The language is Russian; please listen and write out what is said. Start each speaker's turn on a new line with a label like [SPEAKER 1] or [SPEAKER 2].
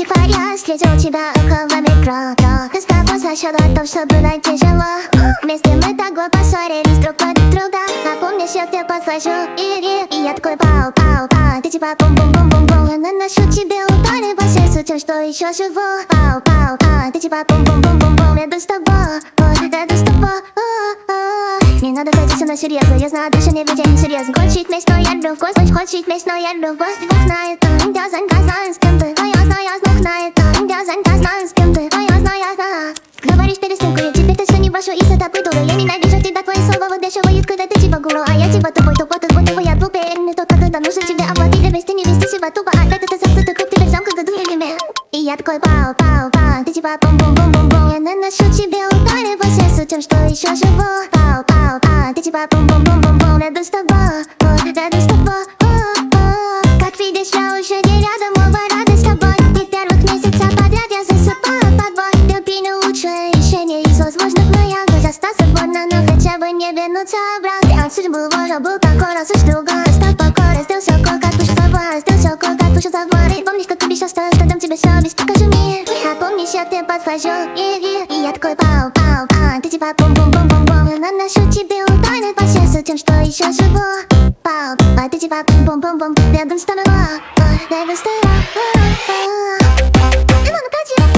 [SPEAKER 1] притворясь, встретил тебя около метро. Только с тобой засчитал, чтобы найти тяжело. Вместе мы так глупо поссорились друг от друга. Напомнишь, я тебе послажу и я такой пау-пау-пау. Ты типа бум-бум-бум-бум-бум. Я наношу тебе удары по сердцу тем, что еще живу. Пау-пау-пау. Ты типа бум-бум-бум-бум-бум. Еду с тобой, еду с тобой. Не надо ходить со мной серьезно, я знаю, дальше не ведь я не серьезно. Хочет месть, но я любовь, хочет месть, но я любовь. Знает, я знаю, с кем ты, но я знаю, знает. Я знаю, с кем ты, но я знаю. Говоришь перестенку, я теперь точно не брошу из этой придуры. Я ненавижу тебя, твои слова выдерживают, когда ты типа гуру. А я типа тупой, как будто бы я глупый. Не тот, когда нужно тебе оплатить, да вести, не вести себя тупо. А это ты сердце, ты круг, ты в когда дури меня. И я такой пау-пау-пау, ты типа бум-бум-бум-бум-бум. Я наношу тебе удары по сердцу тем, что еще живу. Пау-пау-пау, ты типа бум-бум-бум-бум-бум. Еду с тобой, еду с тобой. Как видишь, я уже не рядом, оба рады с тобой. И первых месяцев подряд я засыпаю подвой. Терпи не лучшее решение из возможных, но я готов остаться свободна, но хотя бы не вернуться обратно. Я судьбу уже был такой раз уж другой. С тобой раздел все кое-как, пусть собой, раздел все кое-как, пусть собой. Ты помнишь, как обещал, что дам тебе все, без покажу мир. А помнишь, я тебе подхожу и я такой пау-пау-пау. Ты типа бум-бум-бум-бум-бум. Я наношу тебе удары по сердцу тем, что еще живу. Пау-пау, ты типа бум-бум-бум-бум. Рядом с тобой, рядом с тобой.